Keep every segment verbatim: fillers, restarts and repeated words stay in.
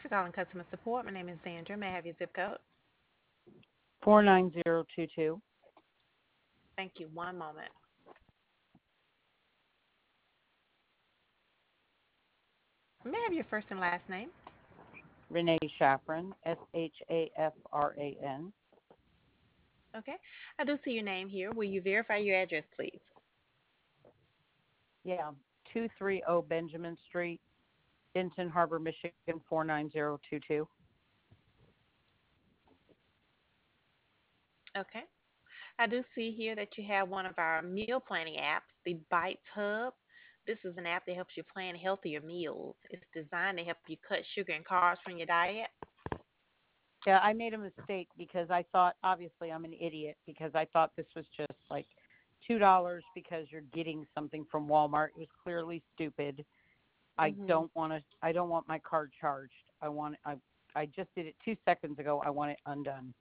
for calling customer support. My name is Sandra. May I have your zip code? four nine zero two two. Thank you. One moment. May I have your first and last name? Renee Shafran, S H A F R A N. Okay. I do see your name here. Will you verify your address, please? Yeah, two thirty Benjamin Street, Denton Harbor, Michigan, four nine zero two two. Okay. I do see here that you have one of our meal planning apps, the Bites Hub. This is an app that helps you plan healthier meals. It's designed to help you cut sugar and carbs from your diet. Yeah, I made a mistake because I thought, obviously, I'm an idiot because I thought this was just like two dollars because you're getting something from Walmart. It was clearly stupid. I Mhm. don't want to. I don't want my card charged. I want. I. I just did it two seconds ago. I want it undone.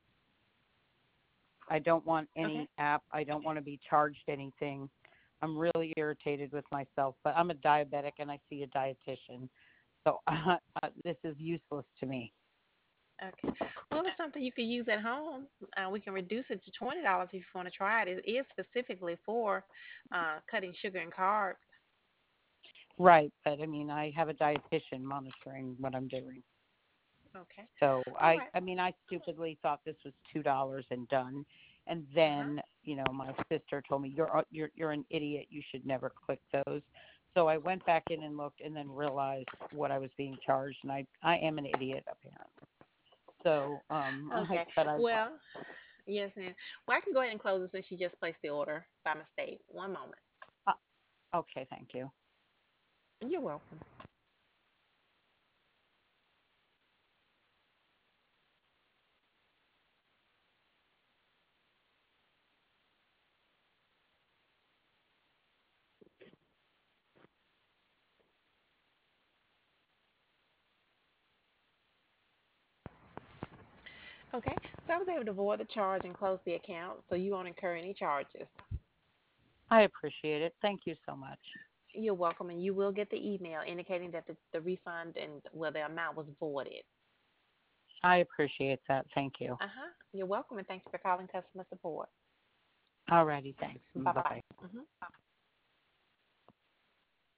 I don't want Okay. any app. I don't want to be charged anything. I'm really irritated with myself, but I'm a diabetic and I see a dietitian, so uh, this is useless to me. Okay. Well, it's something you could use at home. Uh, we can reduce it to twenty dollars if you want to try it. It is specifically for uh, cutting sugar and carbs. Right, but I mean, I have a dietitian monitoring what I'm doing. Okay. So All I, right. I mean, I stupidly thought this was two dollars and done, and Uh huh. then you know my sister told me you're you're you're an idiot. You should never click those. So I went back in and looked, and then realized what I was being charged, and I I am an idiot apparently. So um, I Okay. but I Well, yes, ma'am. Well, I can go ahead and close it since you just placed the order by mistake. One moment. uh, okay, thank you. You're welcome. Okay. So I was able to avoid the charge and close the account, so you won't incur any charges. I appreciate it. Thank you so much. You're welcome, and you will get the email indicating that the, the refund and well, the amount was voided. I appreciate that. Thank you. Uh huh. You're welcome, and thank you for calling customer support. Alrighty, thanks. Bye Bye bye. bye. Hmm.